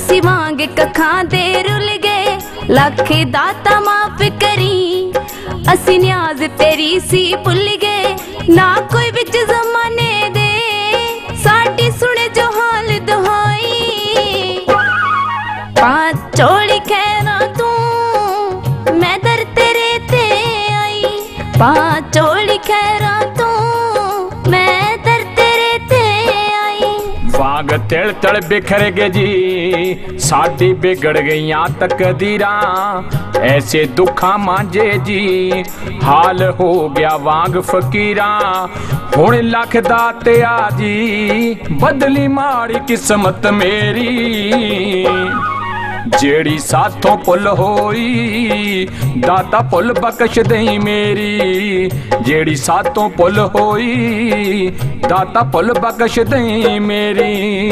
असी वांग कखां दे रुल गए, लख दाता माफ करी। असी न्याज तेरी सी भुल गए, ना कोई विच जमाने दे साडी सुने जो हाल दुहाई। पांच चोली खैरा तू मैं दर तेरे ते आई, पांच चोली खैरा तू मैं दर तेरे ते आई। वांग तिल तिल बिखर गए जी साडी बिगड़ गईयां तकदीरां, ऐसे दुखा मांझे जी हाल हो गया वांग फकीरां। हुण लख दाते आ जी बदली माड़ी किस्मत मेरी, जेड़ी साथों पुल होई दाता पुल बख्श दई मेरी, जेड़ी साथों पुल होई दाता पुल बख्श दई मेरी।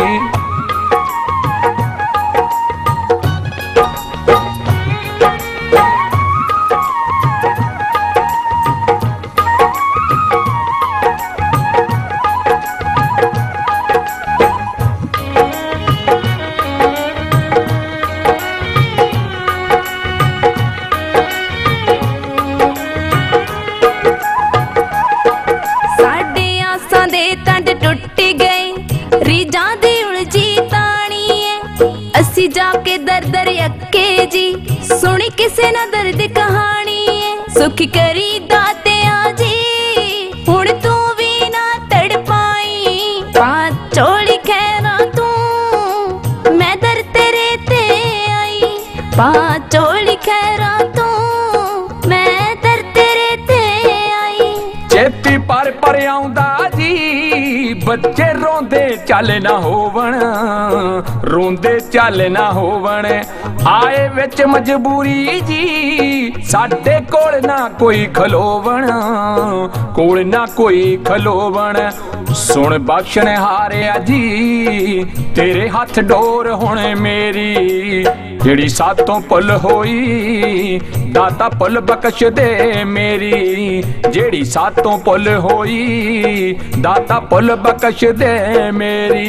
रीजां दी उलझी तानी है, असी जाके दर दर अक्के जी सुनी किसे ना दर्द कहानी है। सुख करी दाते आजी हुण तू भी ना तड़ पाई, पांच चोली खैरा तू मैं दर तेरे ते आई, पांच चोली खैरा तू मैं दर तेरे ते आई। चेती पर आउंदा जी बच्चे रोंदे चल ना होवण, रोंदे चल ना होवण। आए विच मजबूरी जी साडे कोल ना कोई खलोवण, कोल ना कोई खलोवण। सुन बख्शण हारिया जी तेरे हथ डोर हुण मेरी, जेड़ी सातों पुल होई दाता पुल बख्श दे मेरी, जेड़ी सातों पुल होई दाता पुल बख्श दे मेरी।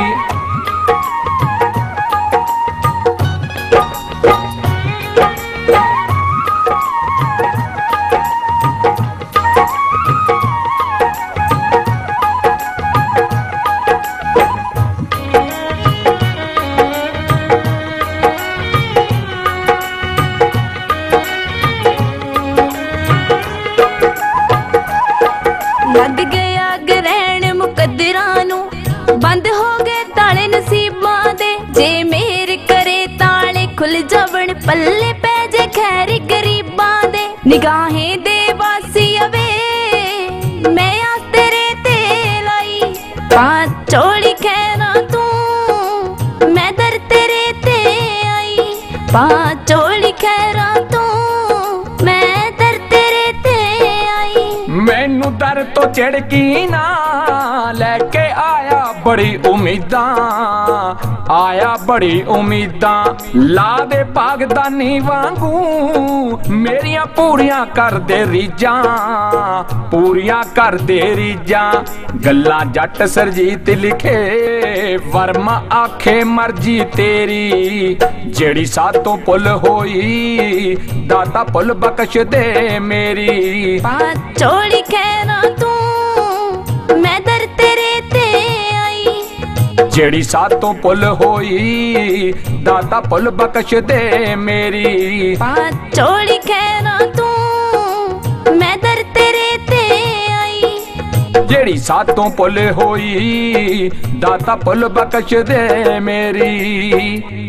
लग गया ग्रहण मुकद्दरां नू, बंद हो गए ताले नसीबां दे। जे मेर करे ताले खुल जावण, पल्ले पै जे खैर गरीबां दे। निगाहें दे वासी अवे मैं आ तेरे ते लाई, पांच चोली खैरा तू मैं दर तेरे ते आई, पांच चोली खैरा तू मैं दर तेरे ते आई। मैनू दर तो झिड़की ना लैके आया बड़ी उम्मीदां, आया बड़ी उम्मीदां। ला दे पागदानी वांगू मेरियां पूरियां कर दे रीजां, पूरियां कर दे रीजां। गल्लां जट सरजीत लिखे वर्मा आखे मर्जी तेरी, जेड़ी सातों पुल होई दाता पुल बख्श दे मेरी। पांच चोली खैरा तू मैं दर तेरे ते आई, जेड़ी सातों पुल होई दाता पुल बख्श दे मेरी। पांच चोली खैरा तू मैं दर तेरे ते आई, जेड़ी सातों पुल होई दाता पुल बख्श दे मेरी।